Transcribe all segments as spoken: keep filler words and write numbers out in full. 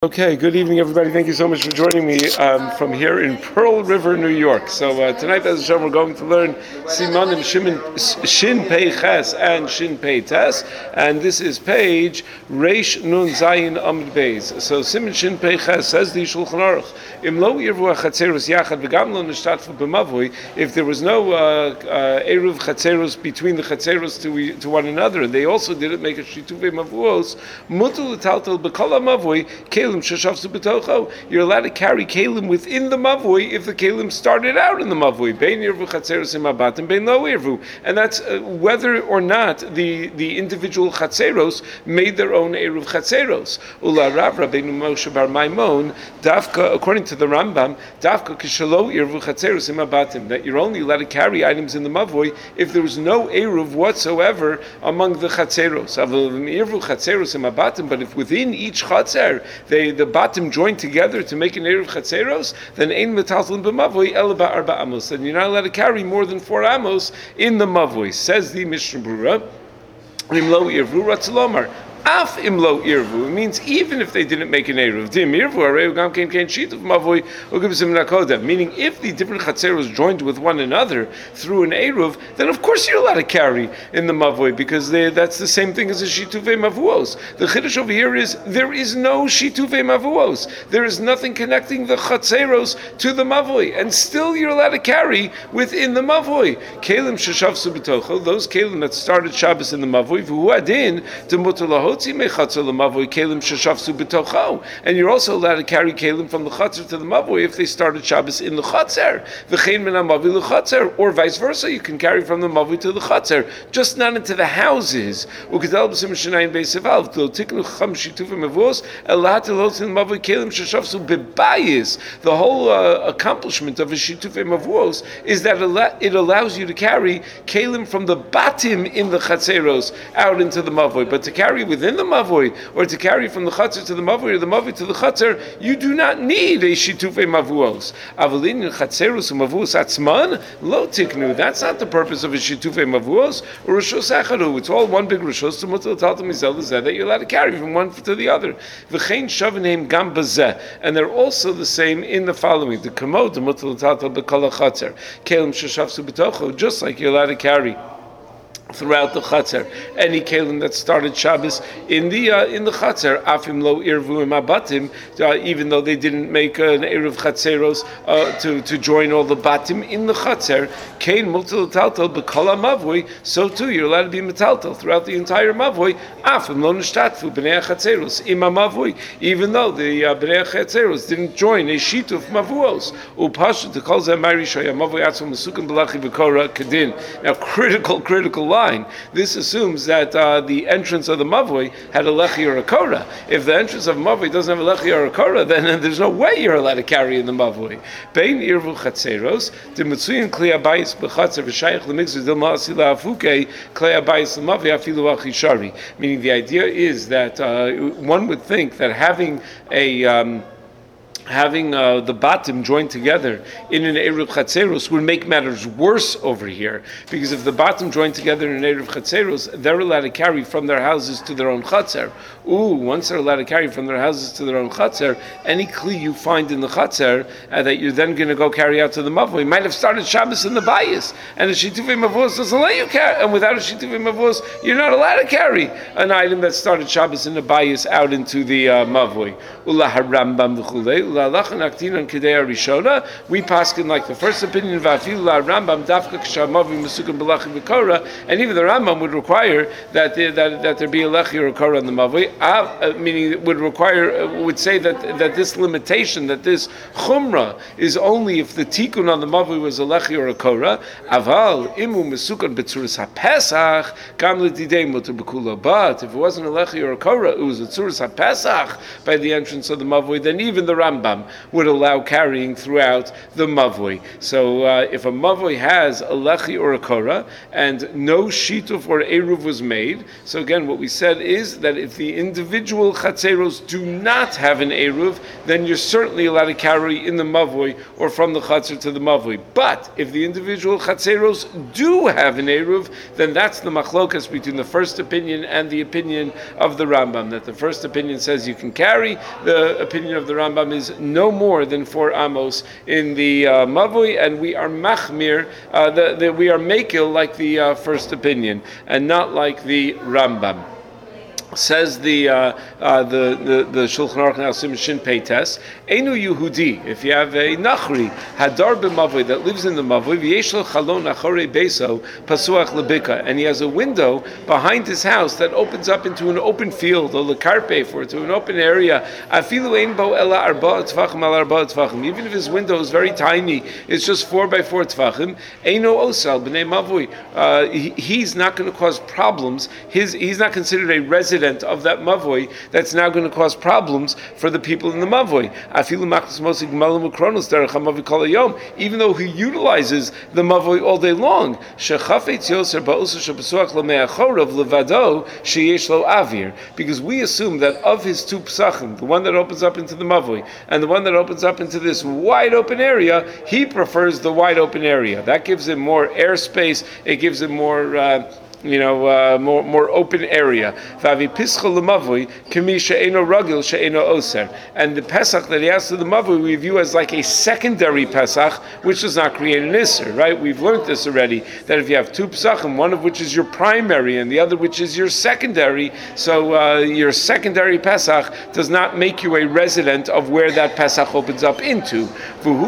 Okay, good evening, everybody. Thank you so much for joining me um, from here in Pearl River, New York. So uh, tonight, as Hashem, we're going to learn Simanim Shin, Shin Pei Ches and Shin Pei Tes, and this is page Reish Nun Zayin Amud Beis. So Siman Shin Pei Ches says the Shulchan Aruch, Im Lo Yirvu Chatzeros Yachad V'Gam Lo Nishtatfu B'Mavui. If there was no uh, uh, Eruv Chatzeros between the Chatzeros to to one another, and they also didn't make a Shituvei Mavuos, Mutul Taltal B'Kol Mavui. You're allowed to carry kalim within the mavui if the kalim started out in the mavui. And that's uh, whether or not the, the individual chatzeros made their own eruv chatzeros. Ula Rav Rabbeinu Moshe Bar Maimon, dafka, according to the Rambam, dafka kishalo eruv chatzeros imabatim, that you're only allowed to carry items in the mavui if there was no eruv whatsoever among the chatzeros. But if within each chatzer they the bottom joined together to make an eruv chatzeros, then ein metaltalin b'mavui ela ba'arba amos, and you're not allowed to carry more than four amos in the mavui. Says the Mishnah Berurah, Limlo irvu ratzalomar. Af imlo irvu, it means even if they didn't make an eruv, dim irvu areu gam kein kein shit of mavoi ugibsim nakoda. Meaning, if the different chatzeros joined with one another through an eruv, then of course you're allowed to carry in the mavoi because they, that's the same thing as a shituvei mavuos. The chiddush over here is there is no shituvei mavuos. There is nothing connecting the chatzeros to the mavoi, and still you're allowed to carry within the mavoi. Kelim sheshavsu b'tocho, those kelim that started Shabbos in the mavoi, v'hu adin demutalahot. And you're also allowed to carry kalim from the chatzar to the mavui if they started Shabbos in the chatzar. Or vice versa, you can carry from the mavui to the chatzar, just not into the houses. The whole uh, accomplishment of a shitufei mavuos is that it allows you to carry kalim from the batim in the chatzeros out into the mavui, but to carry with within the mavui, or to carry from the chatzar to the mavui, or the mavui to the chatzar, you do not need a shitufei mavuos. Avalin chatzerus mavuos atzman lo tiknu. That's not the purpose of a shitufei mavuos or rishos acharu. It's all one big rishos to mutal taltam mizel that you're allowed to carry from one to the other. V'chein shavanim gam bazeh, and they're also the same in the following: the kamod the mutal taltam b'kol chatzar kelim sheshavsu b'tocho, just like you're allowed to carry throughout the chatzar any kalim that started Shabbos in the uh, in the chatzar, afim lo irvu imabatim, uh, even though they didn't make an eruv chatzeros uh, to to join all the batim in the chatzar, kain mutal taltal b'kol mavui, so too you're allowed to be metaltal throughout the entire mavui, afim lo nishtatfu b'nei chatzeros ima mavui, even though the uh, b'nei chatzeros didn't join a sheet of mavuos. Upashu to call them mari shoya mavui atzum mesukim b'lachi v'kora kedin. Now, critical critical line. This assumes that uh, the entrance of the mavui had a lechi or a korah. If the entrance of a mavui doesn't have a lechi or a korah, then uh, there's no way you're allowed to carry in the mavui. Bein irvu chatzeros, the mitzuyin klei abayis b'chatzer v'shayich l'migzur dil ma'asi la'afuke klei abayis l'mavui afilu achishari. Meaning, the idea is that uh, one would think that having a um, having uh, the batim joined together in an eruv chatzeros would make matters worse over here, because if the batim joined together in an eruv chatzeros, they're allowed to carry from their houses to their own chatzer. Ooh, once they're allowed to carry from their houses to their own chatzer, any kli you find in the chatzer uh, that you're then going to go carry out to the mavui might have started Shabbos in the bayis, and a shituvei mavos doesn't let you carry, and without a shituvei mavos, you're not allowed to carry an item that started Shabbos in the bayis out into the uh, mavui. Ulah harambam v'chulei. We paskin like the first opinion of Afilu Rambam Dafka Kshamavi Mesukim B'Lachi V'Kora, and even the Rambam would require that there, that, that there be a lechi or a korah on the mavui. Uh, meaning, it would require uh, would say that that this limitation, that this chumrah, is only if the tikkun on the mavui was a lechi or a korah. Aval imu Mesukan B'Tzuras HaPesach Gam L'Didei Mutar B'Kula. But if it wasn't a lechi or a korah, it was a Tzuras HaPesach by the entrance of the mavui, then even the Rambam Rambam would allow carrying throughout the mavoi. So uh, if a mavoi has a lechi or a korah and no shituf or eruv was made, so again what we said is that if the individual chatzeros do not have an eruv, then you're certainly allowed to carry in the mavoi or from the chatzer to the mavoi. But if the individual chatzeros do have an eruv, then that's the machlokas between the first opinion and the opinion of the Rambam. That the first opinion says you can carry, the opinion of the Rambam is no more than four amos in the uh, mavoi, and we are machmir, uh, the, the, we are makil like the uh, first opinion, and not like the Rambam. Says the uh, uh, the the the Shulchan Aruch now Sim Shin Peites Einu Yehudi. If you have a Nachri Hadar b'Mavoi that lives in the Mavoi, v'yesh lo chalon achorei beiso pasuach lebika, and he has a window behind his house that opens up into an open field or lekarpef or to an open area. Afilu ein bo ela arba tefachim al arba tefachim. Even if his window is very tiny, it's just four by four tefachim. Eino osal b'nei Mavoi. Uh, he, he's not going to cause problems. His he's not considered a resident of that mavoi that's now going to cause problems for the people in the mavoi. Even though he utilizes the mavoi all day long, because we assume that of his two psachim, the one that opens up into the mavoi and the one that opens up into this wide open area, he prefers the wide open area. That gives him more airspace. It gives him more. Uh, you know, uh, more more open area. And the Pesach that he has to the Mavui we view as like a secondary Pesach, which does not create an Isser, right? We've learned this already, that if you have two Pesachim, one of which is your primary and the other which is your secondary, so uh, your secondary Pesach does not make you a resident of where that Pesach opens up into. But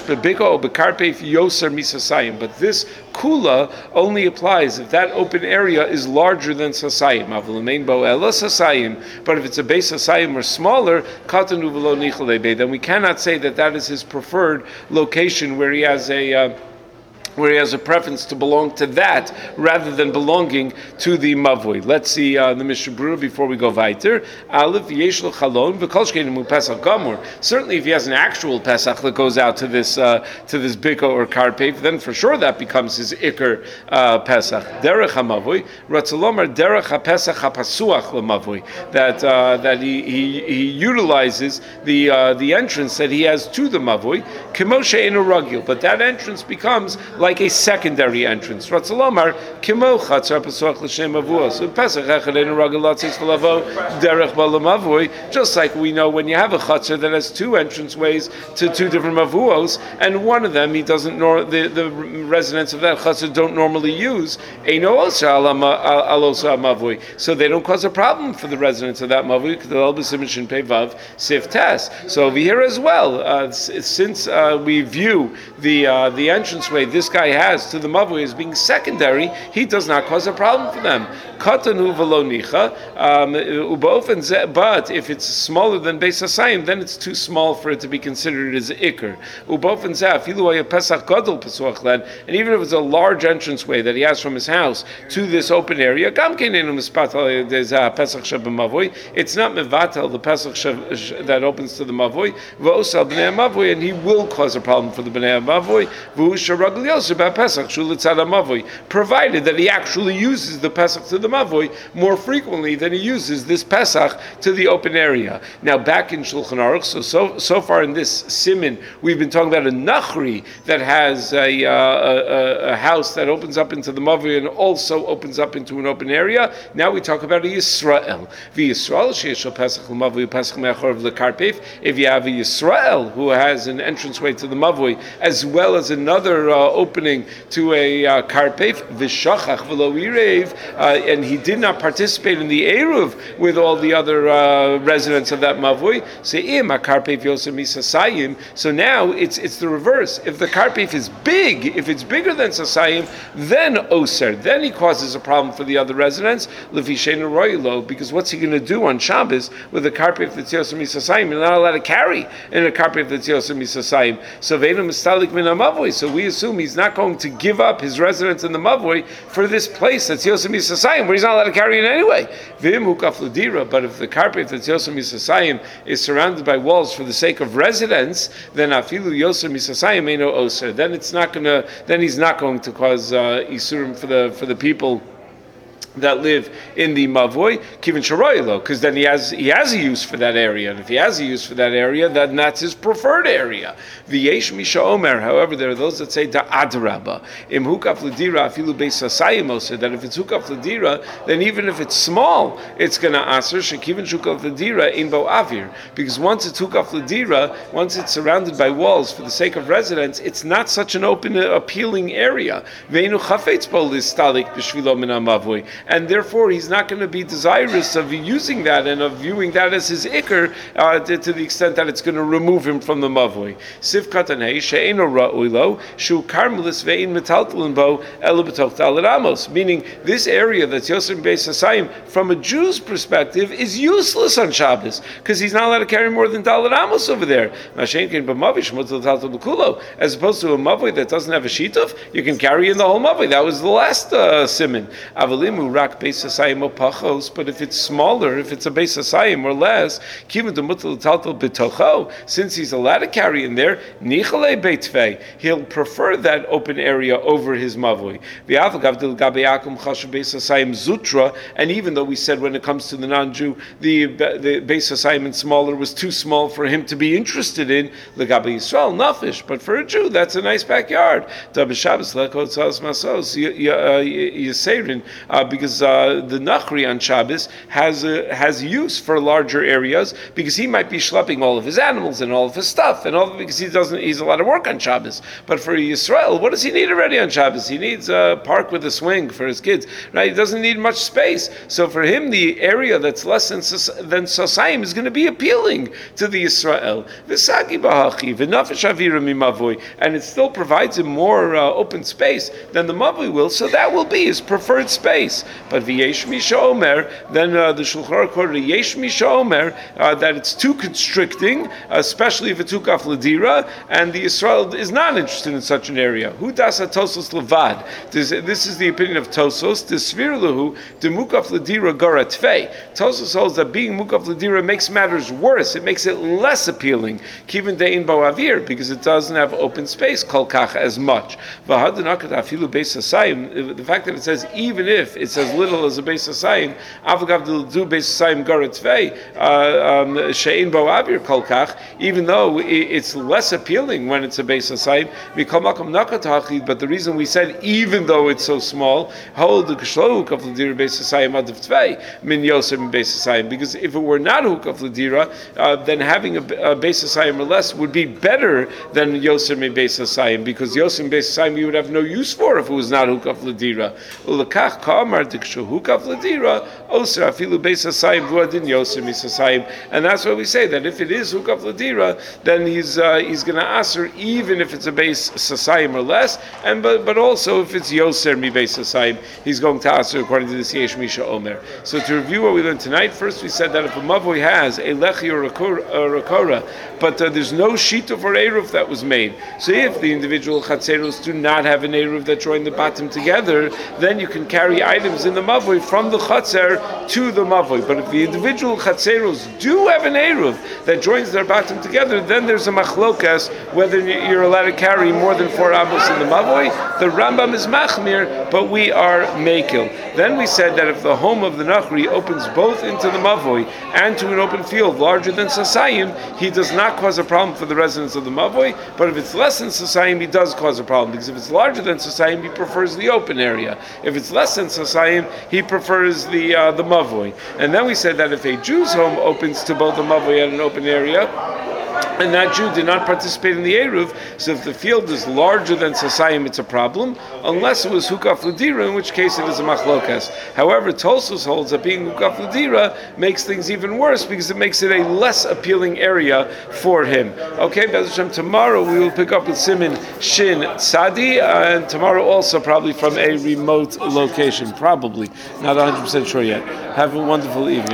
this Kula only applies if that open area is larger than Sasayim. But if it's a base Sasayim or smaller, then we cannot say that that is his preferred location where he has a uh, where he has a preference to belong to that rather than belonging to the mavoi. Let's see uh, the Mishnah Berurah before we go weiter. Aleph yesh lo chalon v'kol shkeinu pesach gamur. Certainly, if he has an actual pesach that goes out to this uh, to this biko or karpef, then for sure that becomes his ikar uh, pesach. Derech hamavoi ratzalomar derech hapesach hapasuach lemavoi. That uh, that he, he he utilizes the uh, the entrance that he has to the mavoi. Kemoshe enu ragil, but that entrance becomes like like a secondary entrance. Ratzalomar kimo chatzar pesuach l'shem avuos. Pesach echad enu ragil latzis v'lavo derech balamavui. Just like we know when you have a chatzar that has two entrance ways to two different mavuos, and one of them he doesn't nor the, the residents of that chatzar don't normally use. Eino osa alosa mavui. So they don't cause a problem for the residents of that mavui because they'll be simishin pevav sif tes. So over here as well, uh, since uh, we view the uh, the entranceway this guy has to the mavui as being secondary, he does not cause a problem for them. Katanu v'lo nicha, but if it's smaller than Beis Hasayim, then it's too small for it to be considered as ikr. Ubofen zeh afilu haya pesach gadol pesuach len, and even if it's a large entranceway that he has from his house to this open area, gam keinu mispatal dezeh pesach shebemavui. It's not mevatel the pesach that opens to the mavui. V'osal bnei mavui, and he will cause a problem for the bnei mavui. V'hu sharagl yosef pesach shulitzad mavui, provided that he actually uses the pesach to the mavoi more frequently than he uses this pesach to the open area. Now back in Shulchan Aruch, so so, so far in this simin, we've been talking about a nachri that has a, uh, a, a house that opens up into the mavoi and also opens up into an open area. Now we talk about a Yisrael. The Yisrael sheyeshel pesach l'mavoi pesach me'achor v'lekarpef. If you have a Yisrael who has an entranceway to the mavoi as well as another uh, opening to a uh, karpef, v'shachach v'lo yirev, uh, and he did not participate in the Eruv with all the other uh, residents of that Mavui. So now it's it's the reverse. If the Karpef is big, if it's bigger than Sasayim, then Oser, then he causes a problem for the other residents, because what's he going to do on Shabbos with a Karpef that's Yosem Misasayim? You're not allowed to carry in a Karpef that's Yosem Misasayim. So Veda Mistalik Min Mavui. So we assume he's not going to give up his residence in the Mavoi for this place that's Yosem Yisasayim, where he's not allowed to carry it anyway. V'im hukaf l'dira, but if the carpet that's Yosem Yisasayim is surrounded by walls for the sake of residence, then afilu Yosem Yisasayim eino oser. Then it's not gonna. Then he's not going to cause uh, isurim for the for the people that live in the Mavoi, Kivin Sharoylo, because then he has he has a use for that area, and if he has a use for that area, then that's his preferred area. V'yesh Misha Omer, however, there are those that say da adraba, im hukaf l'dira afilu beis hasayim oser, that if it's hukaf l'dira, then even if it's small, it's going to aser shekivin hukaf l'dira in bo avir, because once it's hukaf l'dira, once it's surrounded by walls for the sake of residence, it's not such an open, uh, appealing area. Ve'inu chafetz bo listalik b'shvilo min ha-mavoi. And therefore, he's not going to be desirous of using that and of viewing that as his ikr uh, to, to the extent that it's going to remove him from the mavoi. Sif katanei she'eno ra'uilo shu karmelis ve'in metaltalin bo elu b'toch daled amos. Meaning, this area that's Yosem Beis Hasayim, from a Jew's perspective, is useless on Shabbos because he's not allowed to carry more than daled amos over there. As opposed to a mavoi that doesn't have a shituf, you can carry in the whole mavoi. That was the last uh, siman. Avalimu rak beis hasayim o pachos, but if it's smaller, if it's a beis hasayim or less, kivin demutal taltal betocho, since he's allowed to carry in there, nichalei beitvei, he'll prefer that open area over his mavoi. V'avagav del gabe akum chashav beis hasayim zutra, and even though we said when it comes to the non-Jew, the the beis hasayim and smaller was too small for him to be interested in, legabe Yisrael nafish, but for a Jew, that's a nice backyard. Da b'Shabbos lekot tzas masos yiseirin, because uh, the Nachri on Shabbos has uh, has use for larger areas because he might be schlepping all of his animals and all of his stuff and all because he doesn't he's a lot of work on Shabbos. But for Yisrael, what does he need already on Shabbos? He needs a park with a swing for his kids, right? He doesn't need much space. So for him, the area that's less than than Sosayim is going to be appealing to the Yisrael. V'sagi b'hachi v'nafesh avira mimavoi, and it still provides him more uh, open space than the mavoi will. So that will be his preferred space. But v'yesh misha omer, then uh, the Shulchan Aruch quoted yesh misha omer uh, that it's too constricting, especially if it's hukaf l'dira, and the Yisrael is not interested in such an area. Hu das tosos levad. This, this is the opinion of Tosos. The svir lehu the mukaf l'dira gara tfei. Tosos holds that being mukaf l'dira makes matters worse. It makes it less appealing. Kivin de'in bo avir, because it doesn't have open space kol kach as much. V'had nakat afilu beis hasayim. The fact that it says even if it's as little as a beis hasayim, avagav do beis hasayim gara tfei she'in bo avir kol kach. Even though it's less appealing when it's a beis hasayim, mikol makom nakat hachid. But the reason we said even though it's so small, hold the kshlo hukaf l'dira beis hasayim adav tvei min yosem beis hasayim. Because if it were not hukaf l'dira, uh, then having a, a beis hasayim or less would be better than yosem beis hasayim. Because yosem beis hasayim you would have no use for if it was not hukaf l'dira. Ulakach kamar dikshu hukaf l'dira oser afilu beis hasayim v'adin yosem beis hasayim. And that's why we say that if it is hukaf l'dira, then he's uh, he's going to aser even if it's a beis hasayim or less, and but but also if it's yoser mi beis hasayim, he's going to aser according to the yesh misha omer. So to review what we learned tonight, first we said that if a mavoi has a lechi or a rakora, but uh, there's no shita for eruv that was made. So if the individual chatzeros do not have an eruv that join the bottom together, then you can carry items in the mavoi from the chatzer to the mavoi. But if the individual chatzeros do have an eruv that joins their bottom together, then there's a machlokas whether you're allowed to carry more than four amos in the mavoi. The Rambam is machmir, but we are mekil. Then we said that if the home of the Nachri opens both into the mavoi and to an open field larger than Sasayim, he does not cause a problem for the residents of the mavoi. But if it's less than Sasayim, he does cause a problem, because if it's larger than Sasayim, he prefers the open area. If it's less than Sasayim, he prefers the uh, the mavoi. And then we said that if a Jew's home opens to both the mavoi and an open area, and that Jew did not participate in the Eruv, so if the field is larger than Sasayim, it's a problem, unless it was Hukaf L'dira, in which case it is a Machlokas. However, Tosos holds that being Hukaf L'dira makes things even worse, because it makes it a less appealing area for him. Okay, Be'ez Hashem, tomorrow we will pick up with Siman Shin Tzadi, uh, and tomorrow also probably from a remote location, probably, not one hundred percent sure yet. Have a wonderful evening.